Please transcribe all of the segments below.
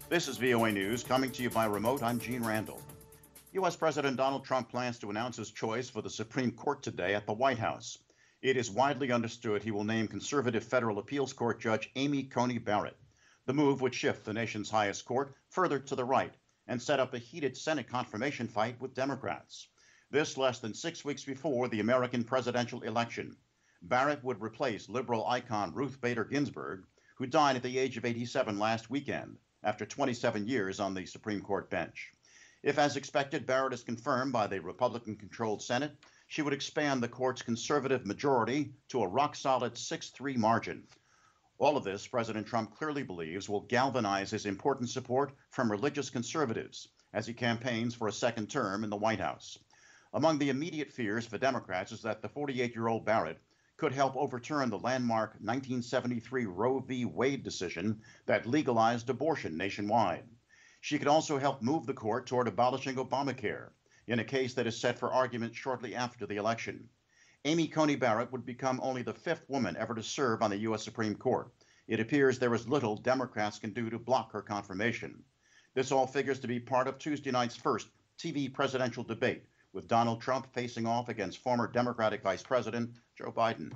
This is VOA News coming to you by remote. I'm Gene Randall. U.S. President Donald Trump plans to announce his choice for the Supreme Court today at the White House. It is widely understood he will name conservative federal appeals court judge Amy Coney Barrett. The move would shift the nation's highest court further to the right and set up a heated Senate confirmation fight with Democrats. This less than 6 weeks before the American presidential election. Barrett would replace liberal icon Ruth Bader Ginsburg, who died at the age of 87 last weekend after 27 years on the Supreme Court bench. If, as expected, Barrett is confirmed by the Republican-controlled Senate, she would expand the court's conservative majority to a rock-solid 6-3 margin. All of this, President Trump clearly believes, will galvanize his important support from religious conservatives as he campaigns for a second term in the White House. Among the immediate fears for Democrats is that the 48-year-old Barrett could help overturn the landmark 1973 Roe v. Wade decision that legalized abortion nationwide. She could also help move the court toward abolishing Obamacare in a case that is set for argument shortly after the election. Amy Coney Barrett would become only the fifth woman ever to serve on the U.S. Supreme Court. It appears there is little Democrats can do to block her confirmation. This all figures to be part of Tuesday night's first TV presidential debate, with Donald Trump facing off against former Democratic Vice President Joe Biden.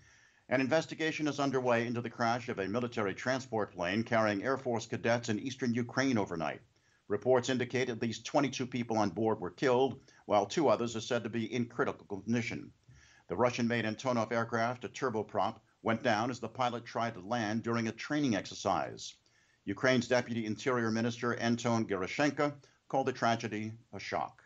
An investigation is underway into the crash of a military transport plane carrying Air Force cadets in eastern Ukraine overnight. Reports indicate at least 22 people on board were killed, while 2 others are said to be in critical condition. The Russian-made Antonov aircraft, a turboprop, went down as the pilot tried to land during a training exercise. Ukraine's Deputy Interior Minister Anton Gerashenko called the tragedy a shock.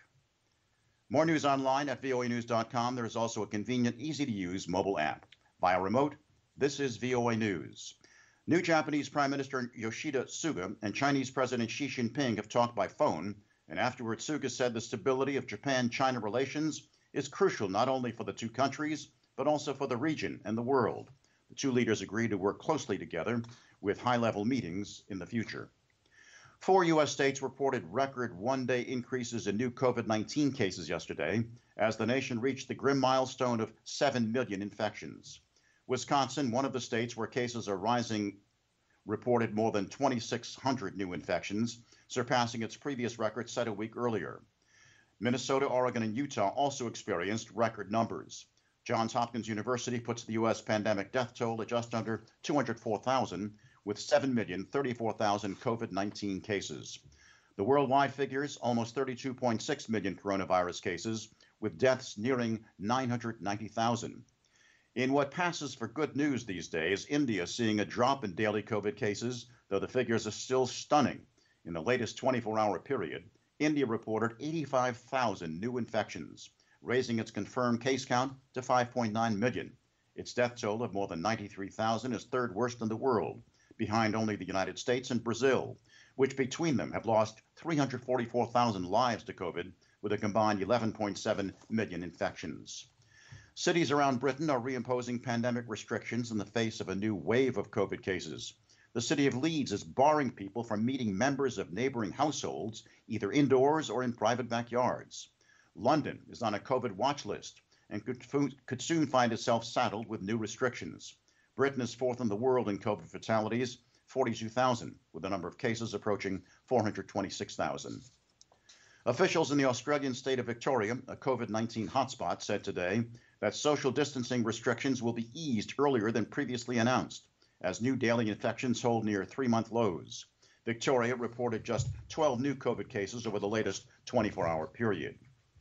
More news online at voanews.com. There is also a convenient, easy-to-use mobile app. Via remote, this is VOA News. New Japanese Prime Minister Yoshida Suga and Chinese President Xi Jinping have talked by phone, and afterwards Suga said the stability of Japan-China relations is crucial not only for the two countries, but also for the region and the world. The two leaders agreed to work closely together with high-level meetings in the future. 4 U.S. states reported record one-day increases in new COVID-19 cases yesterday as the nation reached the grim milestone of 7 million infections. Wisconsin, one of the states where cases are rising, reported more than 2,600 new infections, surpassing its previous record set a week earlier. Minnesota, Oregon, and Utah also experienced record numbers. Johns Hopkins University puts the U.S. pandemic death toll at just under 204,000, with 7,034,000 COVID-19 cases. The worldwide figures, almost 32.6 million coronavirus cases, with deaths nearing 990,000. In what passes for good news these days, India seeing a drop in daily COVID cases, though the figures are still stunning. In the latest 24-hour period, India reported 85,000 new infections, raising its confirmed case count to 5.9 million. Its death toll of more than 93,000 is third worst in the world, behind only the United States and Brazil, which between them have lost 344,000 lives to COVID, with a combined 11.7 million infections. Cities around Britain are reimposing pandemic restrictions in the face of a new wave of COVID cases. The city of Leeds is barring people from meeting members of neighboring households, either indoors or in private backyards. London is on a COVID watch list and could soon find itself saddled with new restrictions. Britain is fourth in the world in COVID fatalities, 42,000, with the number of cases approaching 426,000. Officials in the Australian state of Victoria, a COVID-19 hotspot, said today that social distancing restrictions will be eased earlier than previously announced, as new daily infections hold near 3-month lows. Victoria reported just 12 new COVID cases over the latest 24-hour period.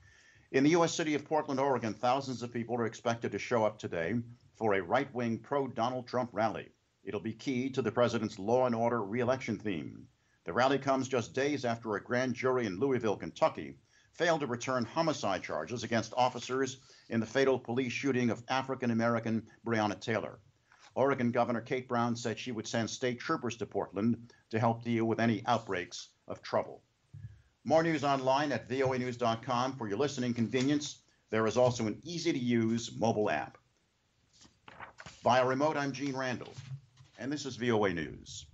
In the U.S. city of Portland, Oregon, thousands of people are expected to show up today for a right-wing pro-Donald Trump rally. It'll be key to the president's law and order re-election theme. The rally comes just days after a grand jury in Louisville, Kentucky, failed to return homicide charges against officers in the fatal police shooting of African-American Breonna Taylor. Oregon Governor Kate Brown said she would send state troopers to Portland to help deal with any outbreaks of trouble. More news online at voanews.com. For your listening convenience, there is also an easy-to-use mobile app. Via remote, I'm Gene Randall, and this is VOA News.